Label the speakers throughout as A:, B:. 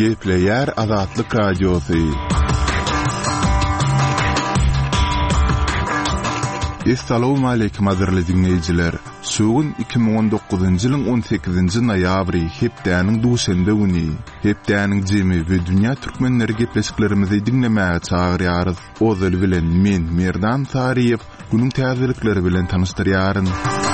A: Gepleyer Azatlyk Radiosu. Assalamu alaykum azarly dinleyijiler. Sugun 2019-njy ýylyň 18-nji noýabry hepdäniň duşanbe güni. Hepdäniň jemi we dünýä türkmenleri gepleşiklerimizi dinlemäge çagyrýarys. Ozal bilen men Merdan Tariýew günüň täzelikleri bilen tanışdyrýaryn.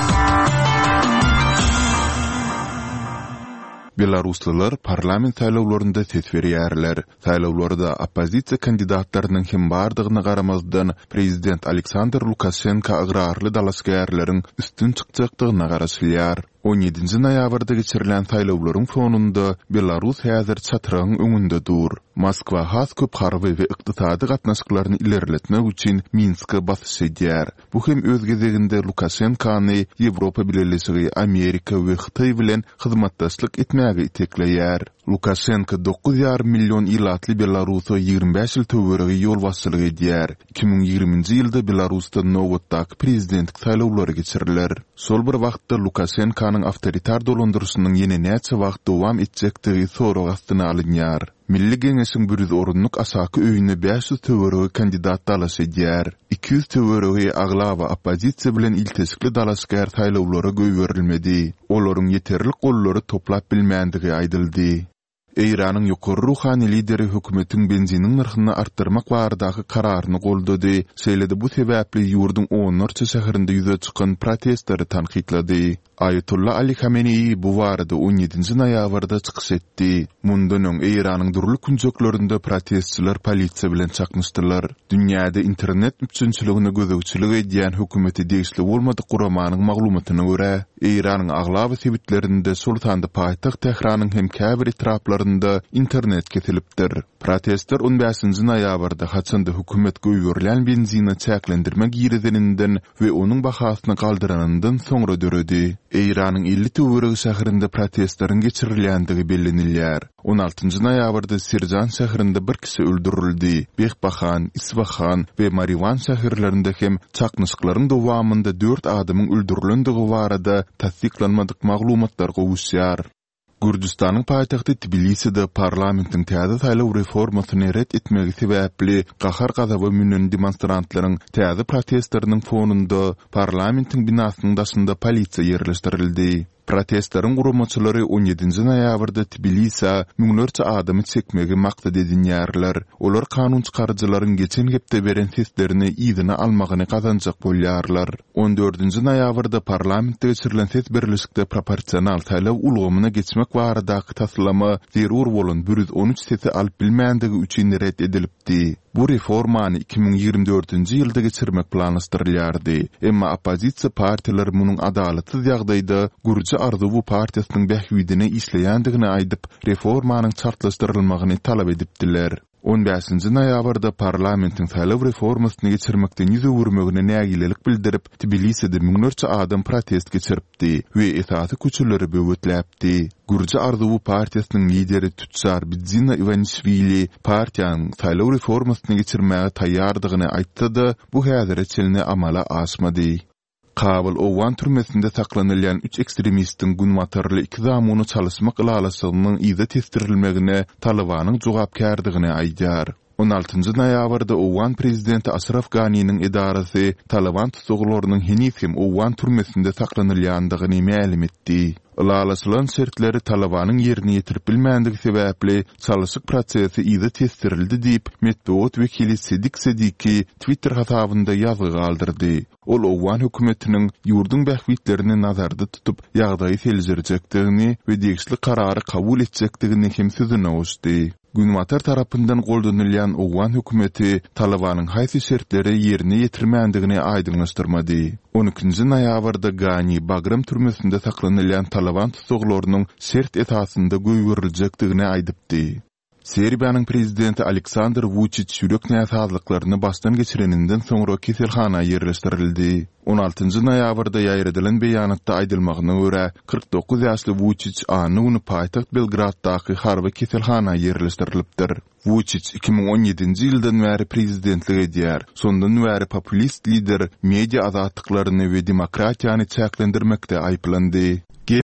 A: Belaruslylar parlament saýlawlarynda ses berýärler. Saýlawlarda oppozisiýa kandidatlarynyň hem bardygyna garamazdan prezident Aleksandr Lukashenko agrarly dalaşgärleriň üstün çykjakdygyna garaşylýar. 17-nji noýabrda geçirilen saýlawlaryň fonunda Belarus häzir çatyryň öňünde dur. Moskwa has köp harby we ykdysady gatnaşyklaryny ilerletmek üçin Minske basyş edýär. Bu hem öz gezeginde Lukashenkony Ýewropa Birleşigi, Amerika we Hytaý bilen hyzmatdaşlyk etmäge itekleýär. Lukashenko 9,5 milyon ilatly Belarusy 25 ýyl töweregi ýol başçylyk edýär. 2020-nji ýylda Belarusda nowatdaky prezidentlik saýlawlary geçiriler. Sol bir wagtda Lukashenkonyň awtoritar dolandyryşynyň ýene näçe wagt dowam etjekdigi sorag astyna alynýar. Milli Geňeşiň 100 orunlyk asaky öýüne 500 töweregi kandidat dalaş edýär. 200 töweregi aglawa oppozisiýa bilen iltesikli dalaşgär saýlawlara göýberilmedi. Olaryň ýeterli gollary toplap bilmänligi aýdyldy. Eýranyň ýokary ruhany lideri hökümetiň benzinin narhyny artdyrmak baradaky kararyny goldady. Şeýlede bu sebäpli ýurdun 10 şäherinde ýüze çykan protestleri tanqidlady. Ayetullah Ali Khamenei bu barada 17-nji noýabrda çykyş etdi. Mundan öň Eýranyň durly künjeklerinde protestçiler polisiýa bilen çakmışdylar. Dünýäde internet müçünçiligine gözegçilik edýän hökümeti degişli bolmady guramanyň maglumatyna görä, Eýranyň aglawa sebitlerinde sultanda paýtaxt Tehranyň hem käbir etraplarynda internet kesilipdir. Protestler 15-nji noýabrda haçanda hökümet göýberilen benzina çäklendirmek ýerininden we onuň bahasyny galdyranynyň soňra döredi. Eýranyň 50 töweregi şäherinde protestlaryň geçirilýändigi bellenilýär. 16-njy noýabrda Serjan şäherinde bir kişi öldürildi. Behbahan, Isfahan we Marivan şäherlerinde hem çaknyşyklaryň dowamında 4 adamyň öldürilendigi barada tasdiklanmadyk maglumatlar gowuşýar. Gürcistanyň paýtagty Tbiliside parlamentiň täze saýlaw reformasyny ret etmegi sebäpli gahar gazaby münen demonstrantlaryň täze protestlarynyň fonunda parlamentiň binasynyň daşynda polisiýa ýerleşdirildi. Protestlaryň guramaçylary 17-nji noýabrda Tbilisiýa müňlerçe adamy çekmegi maksat edinýärler. Olar kanun çykarjylaryň geçen hepde beren seslerini ýygyna almagyny kazanjak bolýarlar. 14-nji noýabrda parlamentde geçirilen ses berleşikde proporsional saýlaw ulgamyna geçmek baradaky taslama zerur bolan 113 sesi alyp bilmänligi üçin ret edilipdi. Bu reformany 2024-nji ýylda geçirmek planlaşdyrylýardy. Emma oppozisiýa partiýalar munyň adalatsyz ýagdaýda Gürji Arzuw partiýasynyň bähwidine işleýändigini aýdyp, reformanyň çartlaşdyrylmagyny talap edipdiler. 15-nji noýabrda parlamentiň saýlaw reformasyny geçirmekden ýüze wurmegine nägilelik bildirip, Tbiliside müňlerçe adam protest geçiripdi we esasy küçüleri böwetläpdi. Gürji Arzuw partiýasynyň lideri Tutsar Bidzina Ivanishvili partiýanyň saýlaw reformasyny geçirmäge taýýardygyny aýtdy-da, bu häzire çelne amala aşmady. Kabul Owan türmesinde saklanylýan 3 ekstremistiň günwatarly 2 zamuny çalysmak ilalasynyň ýyza testirilmegine Talabanyň jogapkärdigini aýdýar. 16-njy noýabrda Owan prezidenti Ashraf Ghani'nin edarasy Taliban tutuklarynyň henifim Owan türmesinde saklanylýandygyny ma'lum etdi. Ilalaslan şertleri Talabanyň ýerini ýetirip bilmänligi sebäpli çalyşyk prosesi ýyza testirildi diýip Medbuat wekili Sedik Sediki Twitter hasabynda ýazgy galdyrdy. Ol Owan hökümetiniň ýurdun bähwitlerini nazarda tutup ýagdaýy seljirjekdigini we degişli karary kabul etjekdigini hem sözüne goşdy. Günwatar tarapyndan goldanylýan Owan hökümeti Talabanyň haýsy şertleri ýerine ýetirmändigini aýdynlaşdyrmady. 12-nji noýabrda Gani Bagram türmesinde saklanylýan Talaban tutuklarynyň şert esasynda göýberiljekdigini aýdypdy. Serbiýanyň prezidenti Aleksandr Vučić ýürek näsazlyklaryny başdan geçireninden soňra keselhana ýerleşdirildi. 16-njy noýabrda ýaýradylan beýanatda aýdylmagyna görä 49 ýaşly Vučić anyny paýtaxt Belgraddaky harby keselhana ýerleşdirilipdir. Vučić 2017-nji ýyldan bäri prezidentlik edýär. Sondan bäri populist lider media azatlyklaryny we demokratiýany çäklendirmekde aýplandy.